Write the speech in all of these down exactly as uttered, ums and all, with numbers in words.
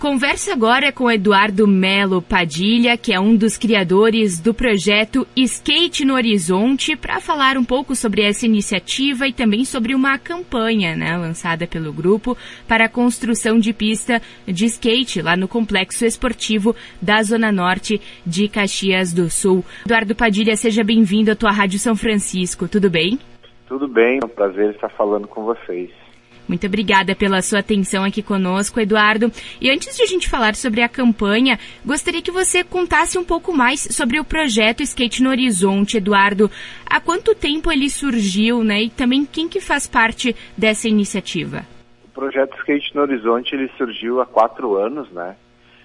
Conversa agora com Eduardo Melo Padilha, que é um dos criadores do projeto Skate no Horizonte, para falar um pouco sobre essa iniciativa e também sobre uma campanha, né, lançada pelo grupo para a construção de pista de skate lá no Complexo Esportivo da Zona Norte de Caxias do Sul. Eduardo Padilha, seja bem-vindo à tua Rádio São Francisco, tudo bem? Tudo bem, é um prazer estar falando com vocês. Muito obrigada pela sua atenção aqui conosco, Eduardo. E antes de a gente falar sobre a campanha, gostaria que você contasse um pouco mais sobre o projeto Skate no Horizonte, Eduardo. Há quanto tempo ele surgiu, né? E também quem que faz parte dessa iniciativa? O projeto Skate no Horizonte, ele surgiu há quatro anos, né?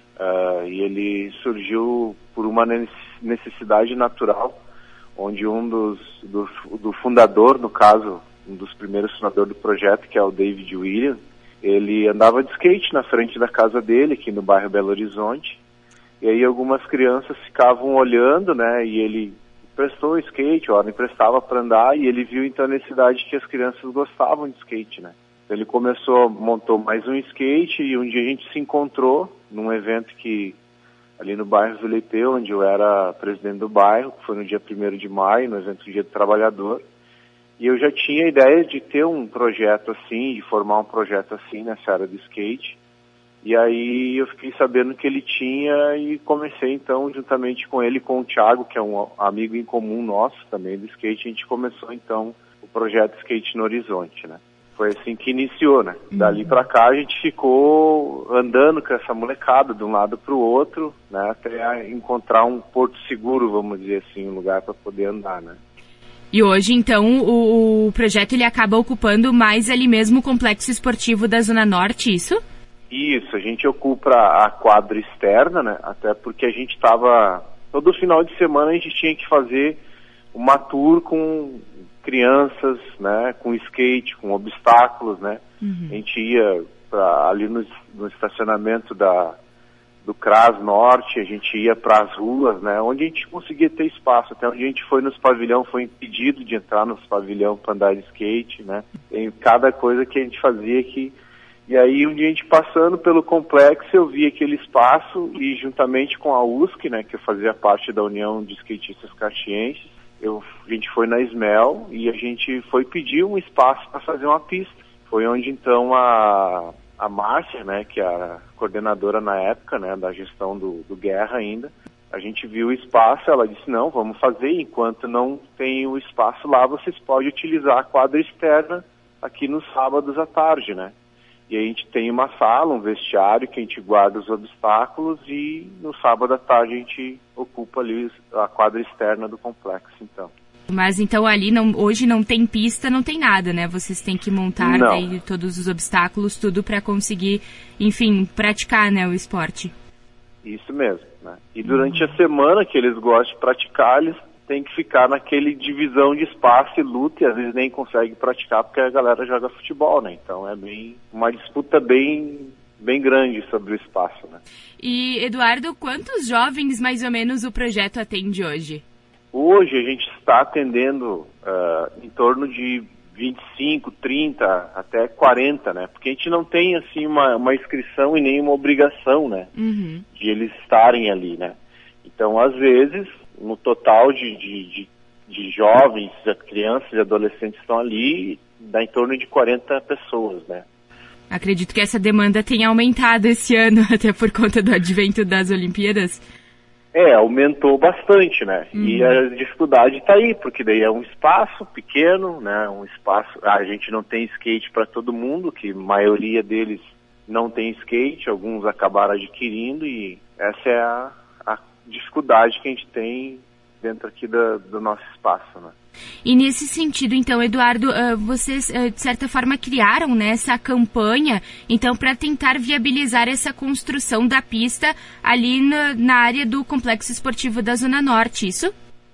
Uh, e ele surgiu por uma necessidade natural, onde um dos, do, do fundador, no caso, um dos primeiros fundadores do projeto, que é o David Williams, ele andava de skate na frente da casa dele, aqui no bairro Belo Horizonte, e aí algumas crianças ficavam olhando, né, e ele emprestou o skate, ó, emprestava para andar, e ele viu então a necessidade que as crianças gostavam de skate, né. Então ele começou, montou mais um skate, e um dia a gente se encontrou num evento que, ali no bairro Vila Ipê, onde eu era presidente do bairro, que foi no dia primeiro de maio, no evento do Dia do Trabalhador. E eu já tinha a ideia de ter um projeto assim, de formar um projeto assim nessa área do skate. E aí eu fiquei sabendo que ele tinha e comecei então, juntamente com ele e com o Thiago, que é um amigo em comum nosso também do skate, a gente começou então o projeto Skate no Horizonte, né? Foi assim que iniciou, né? Uhum. Dali pra cá a gente ficou andando com essa molecada de um lado pro outro, né? Até encontrar um porto seguro, vamos dizer assim, um lugar para poder andar, né? E hoje, então, o, o projeto ele acaba ocupando mais ali mesmo o Complexo Esportivo da Zona Norte, isso? Isso, a gente ocupa a quadra externa, né? Até porque a gente estava... Todo final de semana a gente tinha que fazer uma tour com crianças, né? Com skate, com obstáculos, né? Uhum. A gente ia pra, ali no, no estacionamento da... do CRAS Norte, a gente ia para as ruas, né, onde a gente conseguia ter espaço, até onde a gente foi nos pavilhão, foi impedido de entrar nos pavilhão para andar de skate, né, tem cada coisa que a gente fazia que, e aí um dia a gente passando pelo complexo, eu vi aquele espaço e juntamente com a U S C, né, que eu fazia parte da União de Skatistas Caxienses, eu, a gente foi na Smel e a gente foi pedir um espaço para fazer uma pista, foi onde então a a Márcia, né, que é a coordenadora na época, né, da gestão do, do Guerra ainda, a gente viu o espaço, ela disse, não, vamos fazer, enquanto não tem o espaço lá, vocês podem utilizar a quadra externa aqui nos sábados à tarde, né. E a gente tem uma sala, um vestiário que a gente guarda os obstáculos e no sábado à tarde a gente ocupa ali a quadra externa do complexo, então. Mas então ali não, hoje não tem pista, não tem nada, né? Vocês têm que montar daí todos os obstáculos, tudo para conseguir, enfim, praticar, né, o esporte. Isso mesmo, né? E durante uhum. a semana que eles gostam de praticar, eles têm que ficar naquele divisão de espaço e luta, e às vezes nem conseguem praticar porque a galera joga futebol, né? Então é bem uma disputa bem, bem grande sobre o espaço, né? E, Eduardo, quantos jovens mais ou menos o projeto atende hoje? Hoje a gente está atendendo uh, em torno de vinte e cinco, trinta, até quarenta, né? Porque a gente não tem, assim, uma, uma inscrição e nenhuma obrigação, né? Uhum. De eles estarem ali, né? Então, às vezes, no total de, de, de, de jovens, crianças e adolescentes que estão ali, dá em torno de quarenta pessoas, né? Acredito que essa demanda tenha aumentado esse ano, até por conta do advento das Olimpíadas. É, aumentou bastante, né? Uhum. E a dificuldade está aí, porque daí é um espaço pequeno, né? Um espaço... A gente não tem skate para todo mundo, que a maioria deles não tem skate, alguns acabaram adquirindo, e essa é a, a dificuldade que a gente tem dentro aqui da, do nosso espaço, né? E nesse sentido, então, Eduardo, vocês, de certa forma, criaram, né, essa campanha, então, para tentar viabilizar essa construção da pista ali na, na área do Complexo Esportivo da Zona Norte, isso?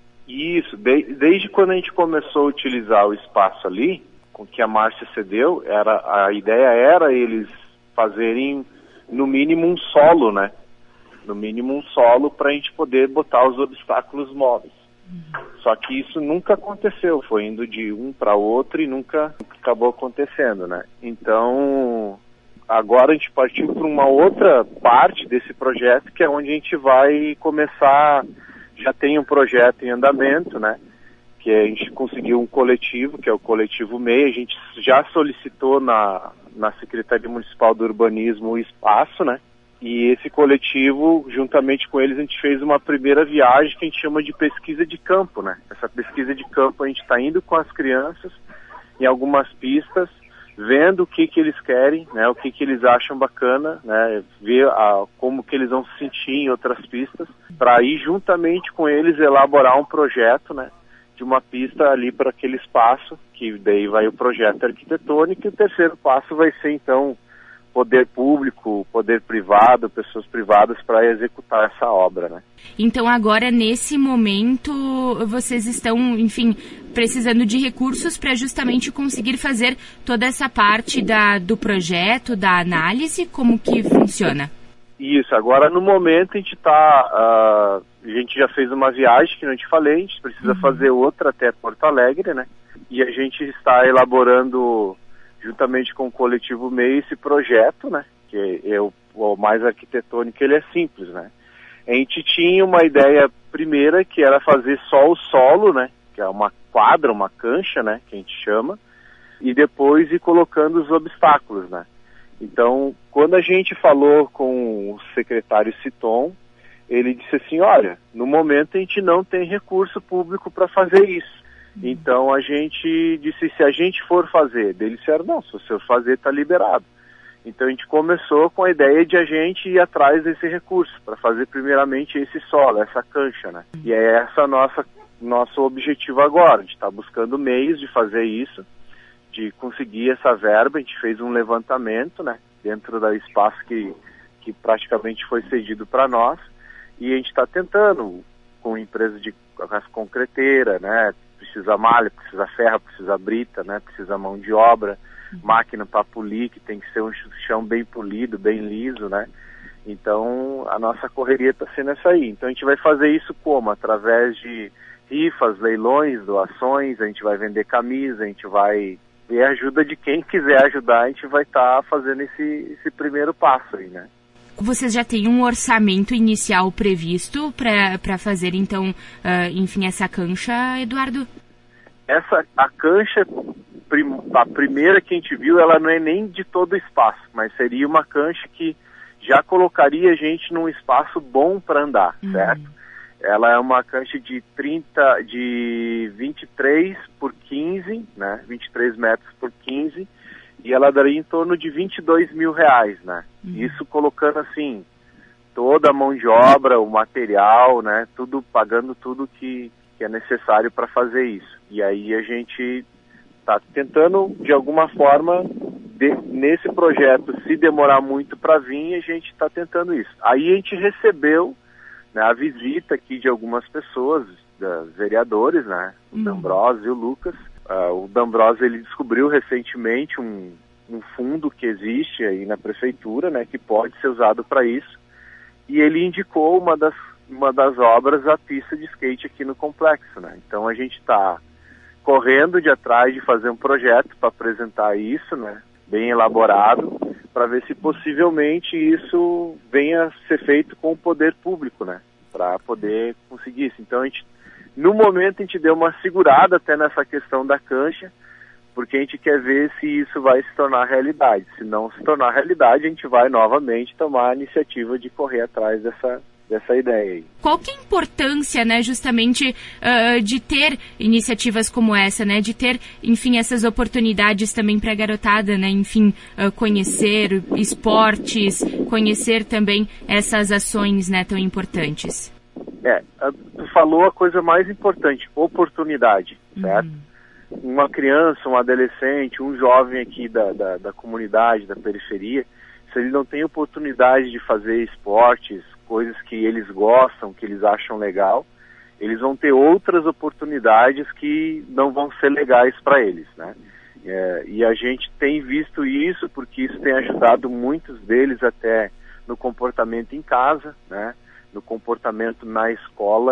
Isso, de, desde quando a gente começou a utilizar o espaço ali, com que a Márcia cedeu, era, a ideia era eles fazerem, no mínimo, um solo, né? No mínimo, um solo para a gente poder botar os obstáculos móveis. Só que isso nunca aconteceu, foi indo de um para outro e nunca acabou acontecendo, né? Então, agora a gente partiu para uma outra parte desse projeto, que é onde a gente vai começar, já tem um projeto em andamento, né? Que a gente conseguiu um coletivo, que é o Coletivo M E I, a gente já solicitou na, na Secretaria Municipal do Urbanismo o espaço, né? E esse coletivo, juntamente com eles, a gente fez uma primeira viagem que a gente chama de pesquisa de campo, né? Essa pesquisa de campo a gente está indo com as crianças em algumas pistas, vendo o que que eles querem, né? O que que eles acham bacana, né? Ver a, como que eles vão se sentir em outras pistas, para ir juntamente com eles elaborar um projeto, né? De uma pista ali para aquele espaço, que daí vai o projeto arquitetônico, e o terceiro passo vai ser, então, poder público, poder privado, pessoas privadas para executar essa obra, né? Então agora, nesse momento, vocês estão, enfim, precisando de recursos para justamente conseguir fazer toda essa parte da, do projeto, da análise, como que funciona? Isso, agora no momento a gente está, uh, a gente já fez uma viagem, que não te falei, a gente precisa uhum. fazer outra até Porto Alegre, né? E a gente está elaborando, juntamente com o Coletivo M E I, esse projeto, né? Que é o, o mais arquitetônico, ele é simples, né? A gente tinha uma ideia primeira, que era fazer só o solo, né? Que é uma quadra, uma cancha, né? Que a gente chama. E depois ir colocando os obstáculos, né? Então, quando a gente falou com o secretário Citon, ele disse assim, olha, no momento a gente não tem recurso público para fazer isso. Então a gente disse, se a gente for fazer, eles disseram, não, se você for fazer, está liberado. Então a gente começou com a ideia de a gente ir atrás desse recurso, para fazer primeiramente esse solo, essa cancha, né? E é essa nossa nosso objetivo agora, a gente está buscando meios de fazer isso, de conseguir essa verba. A gente fez um levantamento, né, dentro do espaço que, que praticamente foi cedido para nós, e a gente está tentando, com empresas de concreteira, né, precisa malha, precisa ferro, precisa brita, né, precisa mão de obra, uhum. máquina para polir, que tem que ser um chão bem polido, bem liso, né. Então a nossa correria está sendo essa aí. Então a gente vai fazer isso como? Através de rifas, leilões, doações, a gente vai vender camisa, a gente vai ver a ajuda de quem quiser ajudar, a gente vai estar tá fazendo esse, esse primeiro passo aí, né? Vocês já têm um orçamento inicial previsto para fazer, então, uh, enfim, essa cancha, Eduardo? Essa, a cancha, prim, a primeira que a gente viu, ela não é nem de todo o espaço, mas seria uma cancha que já colocaria a gente num espaço bom para andar, uhum. certo? Ela é uma cancha de trinta, de vinte e três por quinze, né? vinte e três metros por quinze, e ela daria em torno de vinte e dois mil reais, né? Uhum. Isso colocando assim, toda a mão de obra, o material, né? Tudo, pagando tudo que, que é necessário para fazer isso. E aí a gente está tentando, de alguma forma, de, nesse projeto, se demorar muito para vir, a gente está tentando isso. Aí a gente recebeu, né, a visita aqui de algumas pessoas, dos vereadores, né, o uhum. D'Ambrosio e o Lucas. Uh, o D'Ambrosio, ele descobriu recentemente um, um fundo que existe aí na prefeitura, né, que pode ser usado para isso, e ele indicou uma das, uma das obras, a pista de skate aqui no complexo, né. Então a gente está correndo de atrás de fazer um projeto para apresentar isso, né, bem elaborado, para ver se possivelmente isso venha a ser feito com o poder público, né? Para poder conseguir isso. Então, a gente, no momento, a gente deu uma segurada até nessa questão da cancha, porque a gente quer ver se isso vai se tornar realidade. Se não se tornar realidade, a gente vai novamente tomar a iniciativa de correr atrás dessa, dessa ideia aí. Qual que é a importância, né, justamente, uh, de ter iniciativas como essa, né, de ter, enfim, essas oportunidades também para a garotada, né, enfim, uh, conhecer esportes, conhecer também essas ações, né, tão importantes? É, tu falou a coisa mais importante, oportunidade, certo? Uhum. Uma criança, um adolescente, um jovem aqui da, da, da comunidade, da periferia, se ele não tem oportunidade de fazer esportes, coisas que eles gostam, que eles acham legal, eles vão ter outras oportunidades que não vão ser legais para eles, né? É, e a gente tem visto isso porque isso tem ajudado muitos deles até no comportamento em casa, né? No comportamento na escola,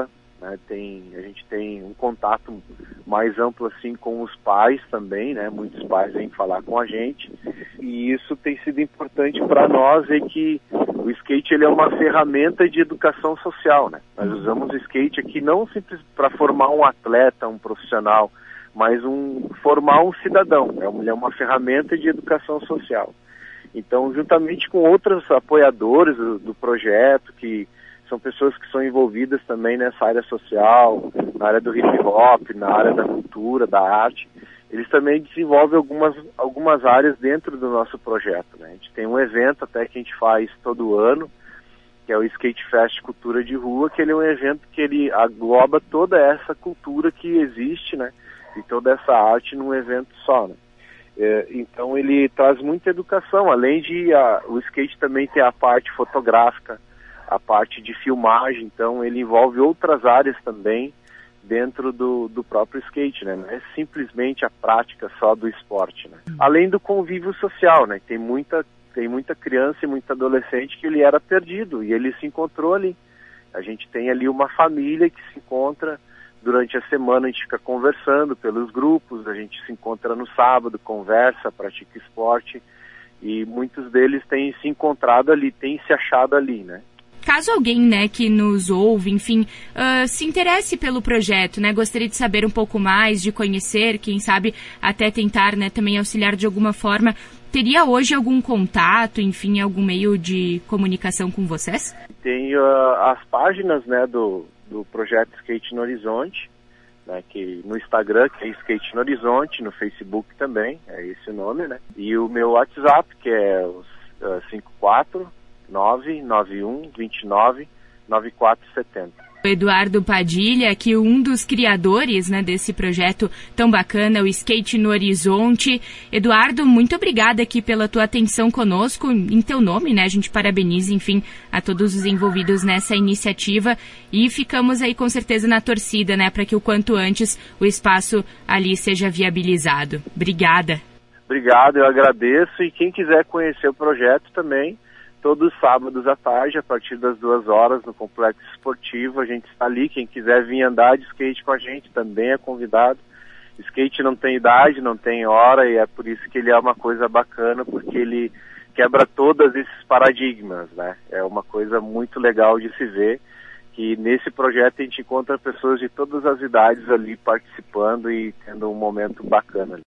né? Tem, a gente tem um contato mais amplo assim com os pais também, né? Muitos pais vêm falar com a gente, e isso tem sido importante para nós, é que o skate ele é uma ferramenta de educação social, né? Nós usamos o skate aqui não simplesmente para formar um atleta, um profissional, mas um, formar um cidadão. É uma, é uma ferramenta de educação social. Então, juntamente com outros apoiadores do, do projeto, que são pessoas que são envolvidas também nessa área social, na área do hip hop, na área da cultura, da arte, eles também desenvolvem algumas, algumas áreas dentro do nosso projeto, né? A gente tem um evento até que a gente faz todo ano, que é o Skate Fest Cultura de Rua, que ele é um evento que ele agloba toda essa cultura que existe, né? E toda essa arte num evento só, né? É, então ele traz muita educação, além de a, o skate também tem a parte fotográfica, a parte de filmagem, então ele envolve outras áreas também dentro do, do próprio skate, né? Não é simplesmente a prática só do esporte, né? Além do convívio social, né? Tem muita, tem muita criança e muito adolescente que ele era perdido e ele se encontrou ali. A gente tem ali uma família que se encontra durante a semana, a gente fica conversando pelos grupos, a gente se encontra no sábado, conversa, pratica esporte, e muitos deles têm se encontrado ali, têm se achado ali, né? Caso alguém, né, que nos ouve, enfim, uh, se interesse pelo projeto, né, gostaria de saber um pouco mais, de conhecer, quem sabe até tentar, né, também auxiliar de alguma forma, teria hoje algum contato, enfim, algum meio de comunicação com vocês? Tem uh, as páginas, né, do, do projeto Skate no Horizonte, né, que no Instagram, que é Skate no Horizonte, no Facebook também, é esse o nome, né, e o meu WhatsApp, que é os uh, cinco quatro nove nove um dois nove nove quatro sete zero. Eduardo Padilha, que é um dos criadores, né, desse projeto tão bacana, o Skate no Horizonte. Eduardo, muito obrigada aqui pela tua atenção conosco, em teu nome, né, a gente parabeniza, enfim, a todos os envolvidos nessa iniciativa e ficamos aí com certeza na torcida, né, para que o quanto antes o espaço ali seja viabilizado. Obrigada. Obrigado, eu agradeço, e quem quiser conhecer o projeto também, todos os sábados à tarde, a partir das duas horas, no Complexo Esportivo, a gente está ali. Quem quiser vir andar de skate com a gente também é convidado. Skate não tem idade, não tem hora, e é por isso que ele é uma coisa bacana, porque ele quebra todos esses paradigmas, né? É uma coisa muito legal de se ver, que nesse projeto a gente encontra pessoas de todas as idades ali participando e tendo um momento bacana ali.